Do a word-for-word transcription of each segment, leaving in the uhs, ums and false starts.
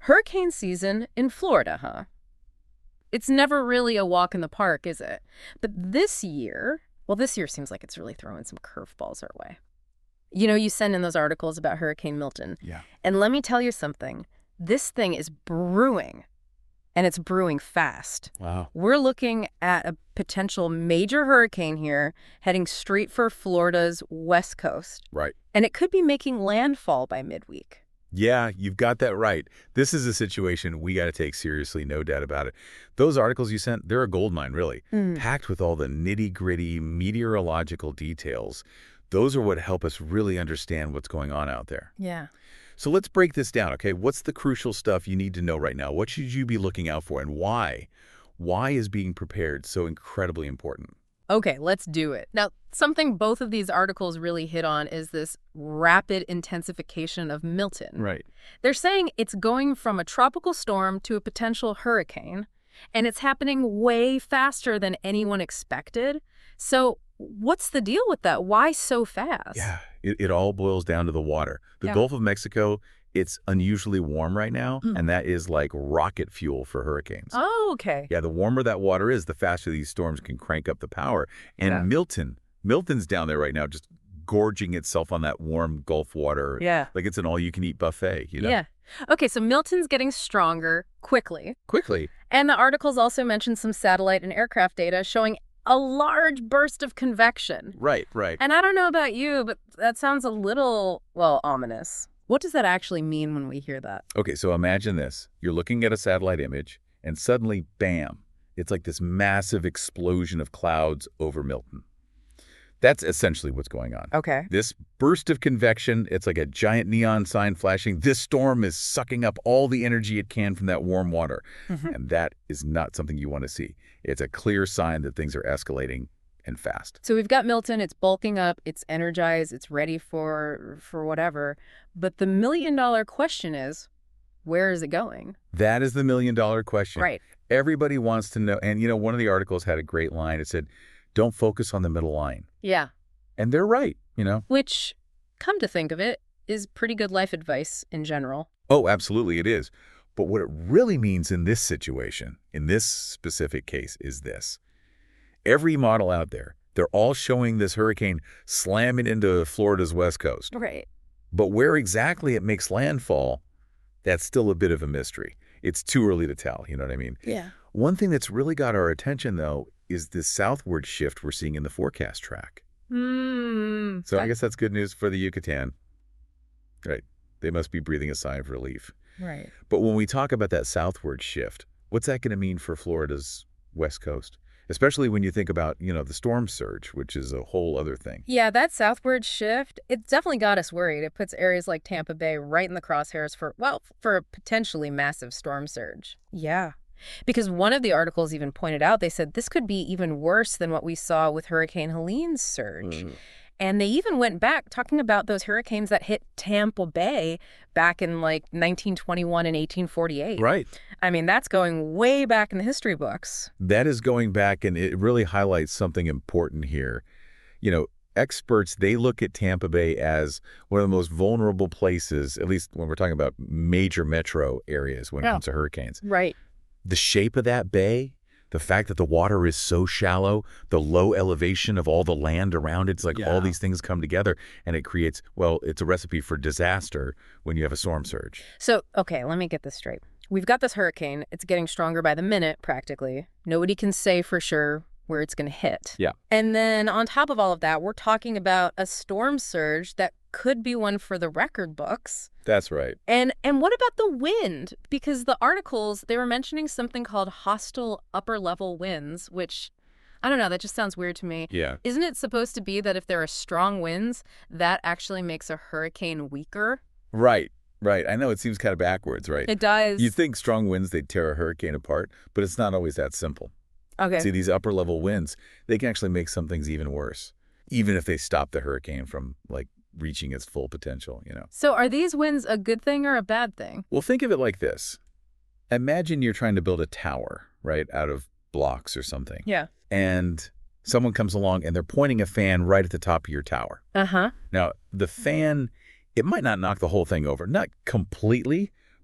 Hurricane season in Florida, huh? It's never really a walk in the park, is it? But this year, well, this year seems like it's really throwing some curveballs our way. You know, you send in those articles about Hurricane Milton. Yeah. And let me tell you something. This thing is brewing, and it's brewing fast. Wow. We're looking at a potential major hurricane here heading straight for Florida's west coast. Right. And it could be making landfall by midweek. Yeah, you've got that right. This is a situation we got to take seriously, no doubt about it. Those articles you sent, they're a goldmine, really, Mm. packed with all the nitty-gritty meteorological details. Those are what help us really understand what's going on out there. Yeah. So let's break this down, okay? What's the crucial stuff you need to know right now? What should you be looking out for, and why? Why is being prepared so incredibly important? Okay, let's do it. Now, something both of these articles really hit on is this rapid intensification of Milton. Right. They're saying it's going from a tropical storm to a potential hurricane, and it's happening way faster than anyone expected. So what's the deal with that? Why so fast? Yeah, it, it all boils down to the water. The Yeah. Gulf of Mexico, it's unusually warm right now, Mm. and that is like rocket fuel for hurricanes. Oh, okay. Yeah, the warmer that water is, the faster these storms can crank up the power. And Yeah. Milton, Milton's down there right now just gorging itself on that warm Gulf water. Yeah. Like it's an all-you-can-eat buffet, you know? Yeah. Okay, so Milton's getting stronger quickly. Quickly. And the articles also mention some satellite and aircraft data showing a large burst of convection. Right, right. And I don't know about you, but that sounds a little, well, ominous. What does that actually mean when we hear that? Okay, so imagine this. You're looking at a satellite image, and suddenly, bam, it's like this massive explosion of clouds over Milton. That's essentially what's going on. Okay. This burst of convection, it's like a giant neon sign flashing. This storm is sucking up all the energy it can from that warm water. Mhm. And that is not something you want to see. It's a clear sign that things are escalating and fast. So we've got Milton, it's bulking up, it's energized, it's ready for for whatever. But the million dollar question is, where is it going? That is the million dollar question. Right. Everybody wants to know. And, you know, one of the articles had a great line. It said, don't focus on the middle line. Yeah. And they're right, you know? Which, come to think of it, is pretty good life advice in general. Oh, absolutely it is. But what it really means in this situation, in this specific case, is this. Every model out there, they're all showing this hurricane slamming into Florida's west coast. Right. But where exactly it makes landfall, that's still a bit of a mystery. It's too early to tell, you know what I mean? Yeah. One thing that's really got our attention, though, is this southward shift we're seeing in the forecast track. Hmm. So I guess that's good news for the Yucatan. Right. They must be breathing a sigh of relief. Right. But when we talk about that southward shift, what's that going to mean for Florida's west coast? Especially when you think about, you know, the storm surge, which is a whole other thing. Yeah, that southward shift, it definitely got us worried. It puts areas like Tampa Bay right in the crosshairs for, well, for a potentially massive storm surge. Yeah. Because one of the articles even pointed out, they said this could be even worse than what we saw with Hurricane Helene's surge. Mm. And they even went back talking about those hurricanes that hit Tampa Bay back in like nineteen twenty-one and eighteen forty-eight. Right. I mean, that's going way back in the history books. That is going back, and it really highlights something important here. You know, experts, they look at Tampa Bay as one of the most vulnerable places, at least when we're talking about major metro areas when it Yeah. comes to hurricanes. Right. The shape of that bay, the fact that the water is so shallow, the low elevation of all the land around it, it's like Yeah. all these things come together and it creates, well, it's a recipe for disaster when you have a storm surge. So, okay, let me get this straight. We've got this hurricane. It's getting stronger by the minute, practically. Nobody can say for sure where it's going to hit. Yeah. And then on top of all of that, we're talking about a storm surge that could be one for the record books. That's right. And and what about the wind? Because the articles, they were mentioning something called hostile upper level winds, which, I don't know, that just sounds weird to me. Yeah. Isn't it supposed to be that if there are strong winds, that actually makes a hurricane weaker? Right, right. I know it seems kind of backwards, right? It does. You think strong winds, they'd tear a hurricane apart, but it's not always that simple. Okay. See, these upper level winds, they can actually make some things even worse, even if they stop the hurricane from, like, reaching its full potential, you know. So are these winds a good thing or a bad thing? Well, think of it like this. Imagine you're trying to build a tower, right, out of blocks or something. Yeah. And someone comes along and they're pointing a fan right at the top of your tower. Uh-huh. Now, the fan, it might not knock the whole thing over, not completely,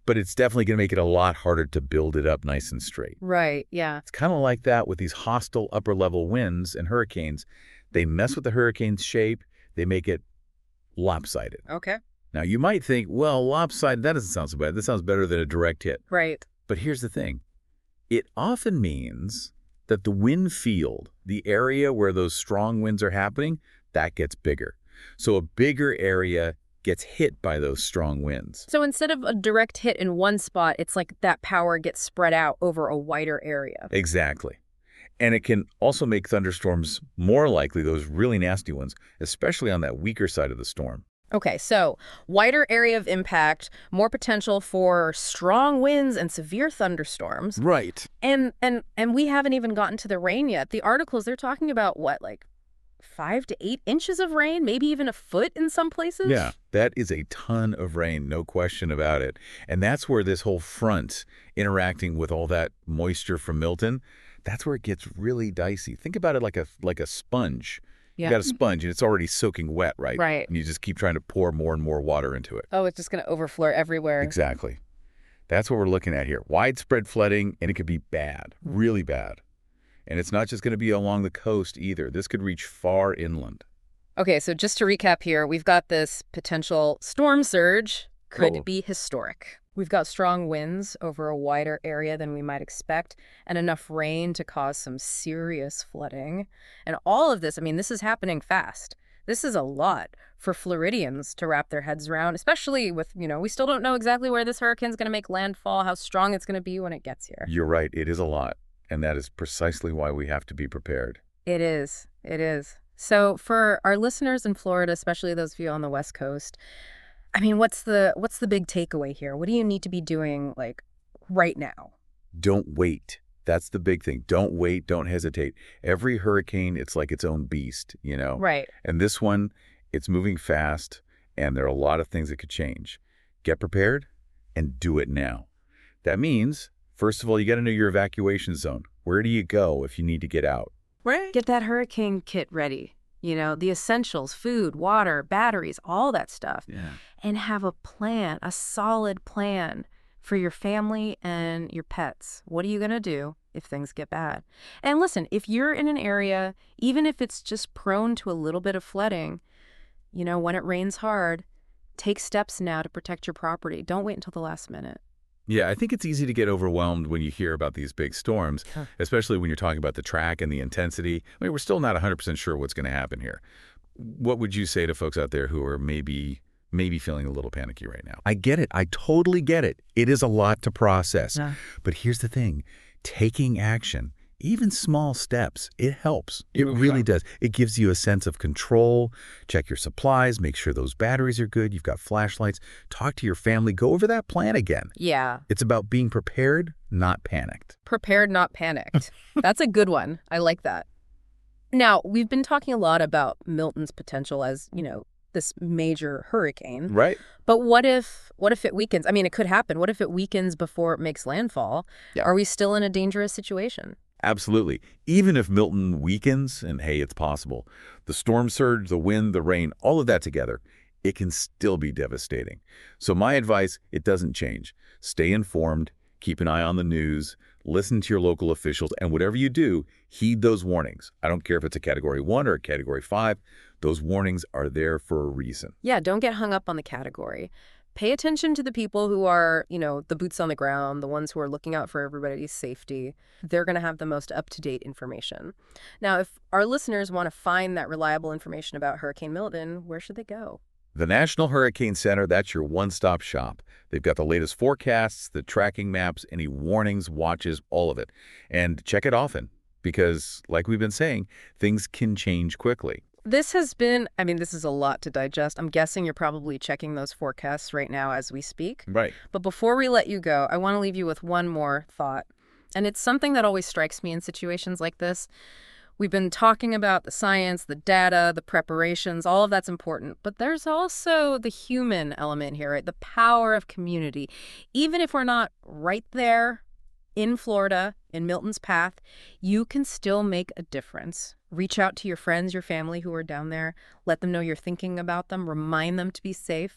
but it's definitely going to make it a lot harder to build it up nice and straight. Right, yeah. It's kind of like that with these hostile upper-level winds and hurricanes. They mess with the hurricane's shape. They make it lopsided. Okay. Now, you might think, well, lopsided, that doesn't sound so bad. That sounds better than a direct hit. Right. But here's the thing. It often means that the wind field, the area where those strong winds are happening, that gets bigger. So a bigger area gets hit by those strong winds. So instead of a direct hit in one spot, it's like that power gets spread out over a wider area. Exactly. And it can also make thunderstorms more likely, those really nasty ones, especially on that weaker side of the storm. Okay, so wider area of impact, more potential for strong winds and severe thunderstorms. Right. And and and we haven't even gotten to the rain yet. The articles, they're talking about what, like five to eight inches of rain, maybe even a foot in some places? Yeah, that is a ton of rain, no question about it. And that's where this whole front interacting with all that moisture from Milton, that's where it gets really dicey. Think about it like a like a sponge. Yeah. You got a sponge and it's already soaking wet, right? Right. And you just keep trying to pour more and more water into it. Oh, it's just going to overflow everywhere. Exactly. That's what we're looking at here. Widespread flooding, and it could be bad, really bad. And it's not just going to be along the coast either. This could reach far inland. Okay, so just to recap here, we've got this potential storm surge. Could Cool. be historic. We've got strong winds over a wider area than we might expect, and enough rain to cause some serious flooding. And all of this, I mean, this is happening fast. This is a lot for Floridians to wrap their heads around, especially with, you know, we still don't know exactly where this hurricane's going to make landfall, how strong it's going to be when it gets here. You're right. It is a lot. And that is precisely why we have to be prepared. It is. It is. So for our listeners in Florida, especially those of you on the West Coast, I mean, what's the what's the big takeaway here? What do you need to be doing, like, right now? Don't wait. That's the big thing. Don't wait. Don't hesitate. Every hurricane, it's like its own beast, you know? Right. And this one, it's moving fast, and there are a lot of things that could change. Get prepared and do it now. That means, first of all, you got to know your evacuation zone. Where do you go if you need to get out? Right. Get that hurricane kit ready. You know, the essentials, food, water, batteries, all that stuff. Yeah. And have a plan, a solid plan for your family and your pets. What are you going to do if things get bad? And listen, if you're in an area, even if it's just prone to a little bit of flooding, you know, when it rains hard, take steps now to protect your property. Don't wait until the last minute. Yeah, I think it's easy to get overwhelmed when you hear about these big storms, Huh. especially when you're talking about the track and the intensity. I mean, we're still not one hundred percent sure what's going to happen here. What would you say to folks out there who are maybe maybe feeling a little panicky right now? I get it. I totally get it. It is a lot to process. Yeah. But here's the thing. Taking action, even small steps, it helps. It really does. It gives you a sense of control. Check your supplies. Make sure those batteries are good. You've got flashlights. Talk to your family. Go over that plan again. Yeah. It's about being prepared, not panicked. Prepared, not panicked. That's a good one. I like that. Now, we've been talking a lot about Milton's potential as, you know, this major hurricane. Right? But what if what if it weakens? I mean, it could happen. What if it weakens before it makes landfall? Yeah. Are we still in a dangerous situation? Absolutely. Even if Milton weakens, and hey, it's possible, the storm surge, the wind, the rain, all of that together, it can still be devastating. So my advice, it doesn't change. Stay informed, keep an eye on the news, listen to your local officials, and whatever you do, heed those warnings. I don't care if it's a category one or a category five, those warnings are there for a reason. Yeah, don't get hung up on the category. Pay attention to the people who are, you know, the boots on the ground, the ones who are looking out for everybody's safety. They're going to have the most up-to-date information. Now, if our listeners want to find that reliable information about Hurricane Milton, where should they go? The National Hurricane Center, that's your one-stop shop. They've got the latest forecasts, the tracking maps, any warnings, watches, all of it. And check it often because, like we've been saying, things can change quickly. This has been, I mean, this is a lot to digest. I'm guessing you're probably checking those forecasts right now as we speak. Right. But before we let you go, I want to leave you with one more thought. And it's something that always strikes me in situations like this. We've been talking about the science, the data, the preparations, all of that's important. But there's also the human element here, right? The power of community. Even if we're not right there in Florida, in Milton's path, you can still make a difference. Reach out to your friends, your family who are down there. Let them know you're thinking about them. Remind them to be safe.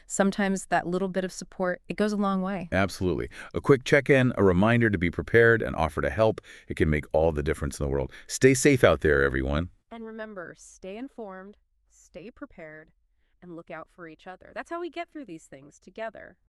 Sometimes that little bit of support, it goes a long way. Absolutely. A quick check-in, a reminder to be prepared, and offer to help. It can make all the difference in the world. Stay safe out there, everyone. And remember, stay informed, stay prepared, and look out for each other. That's how we get through these things together.